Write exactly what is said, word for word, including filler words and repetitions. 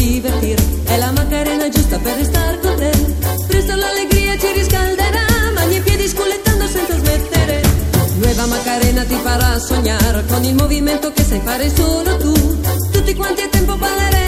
divertir. È la Macarena giusta per restare con te. Presto l'allegria ci riscalderà, mani e piedi sculettando senza smettere. Nuova Macarena ti farà sognare con il movimento che sai fare solo tu. Tutti quanti a tempo balleremo